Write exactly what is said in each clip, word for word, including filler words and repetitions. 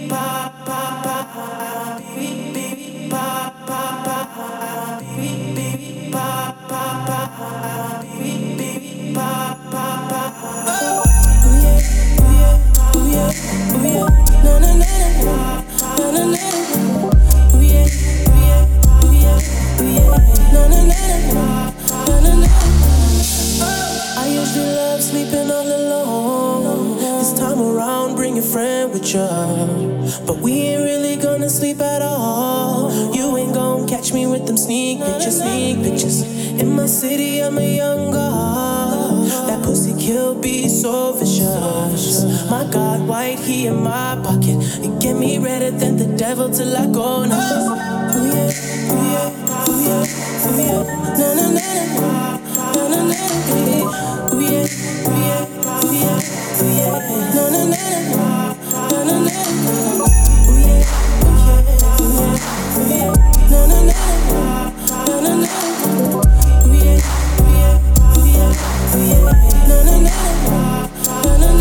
But we ain't really gonna sleep at all. You ain't gon' catch me with them sneak pictures, sneak pictures. In my city, I'm a young god. That pussy kill be so vicious. My God, white, he in my pocket. It get me redder than the devil till I go now. Ooh yeah, ooh yeah, ooh yeah, ooh yeah. Na na na na, na na na na. Ooh yeah, ooh yeah, ooh yeah, ooh yeah. Na na na na. Na na na na, ooh yeah, ooh yeah, ooh yeah, ooh yeah. Na na na na, na na na, ooh yeah, ooh yeah, ooh yeah, ooh yeah. Na na na na, na na na.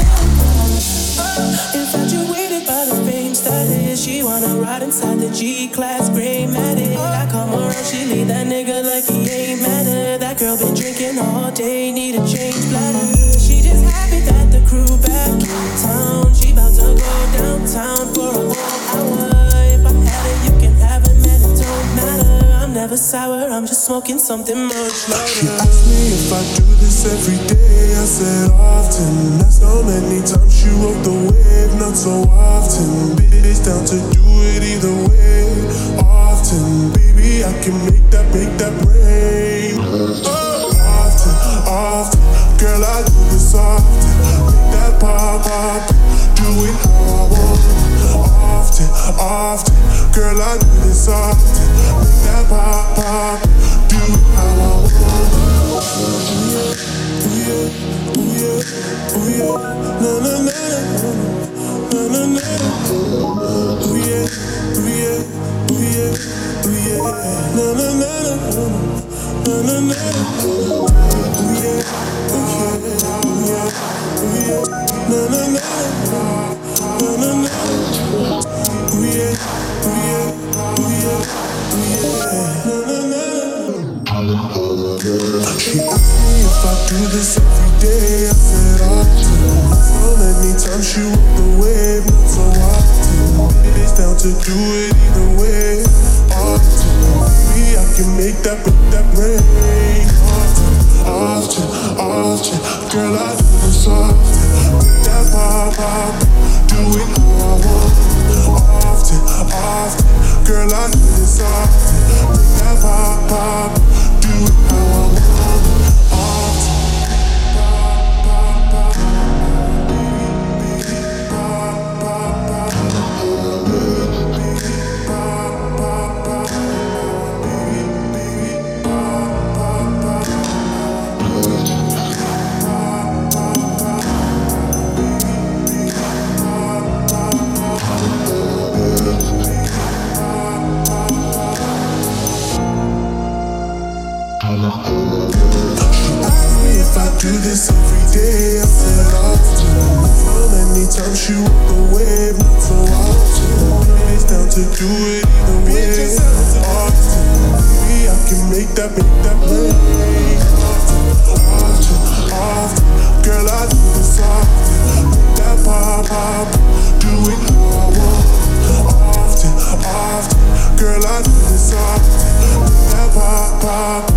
Infatuated by the fame status, she wanna ride inside the G-Class gray Matic. I come around, she leave that nigga like he ain't matter. That girl been drinking all day, need a change bladder. She just happy that the crew back in town. She bout to go downtown for a whole hour. If I had it, you can have it, man, it don't matter. I'm never sour, I'm just smoking something much louder. She asked me if I do this every day. I said often. That's how many times she rode the wave. Not so often. Bitch down to do it either way. Often, baby, I can make that, make that rain. Oh, often, often, girl, I do this often. Make that pop, pop. Do it how I want. Often, often, girl, I do this often. Make that pop, pop. Do it how I want. Ooh yeah, ooh yeah, ooh yeah, na na na na, na na na. Ooh yeah, ooh yeah, ooh yeah, ooh yeah, na na na na, na na na. Ooh yeah, ooh yeah, ooh yeah, ooh yeah, na na na na, na na na. Ooh yeah, ooh yeah, ooh yeah, ooh yeah, na na na. She asked me if I do this every day. I said often. So many times she rode the wave, not so often. It's down to do it either way. Often, baby, I can make that, make that rain. Often, often, often, girl, I do this often. Make that pop, pop, do it how I want. Often, often, girl, I do this often. Make that pop, pop, do it how I want. Do this every day, I said often. So many times she rode the wave, not so often. It's down to do it either way. Often, baby, I can make that, make that rain. Often, often, often, girl, I do this often. Make that pop, pop, do it how I want. Often, often, girl, I do this often. Make that pop, pop.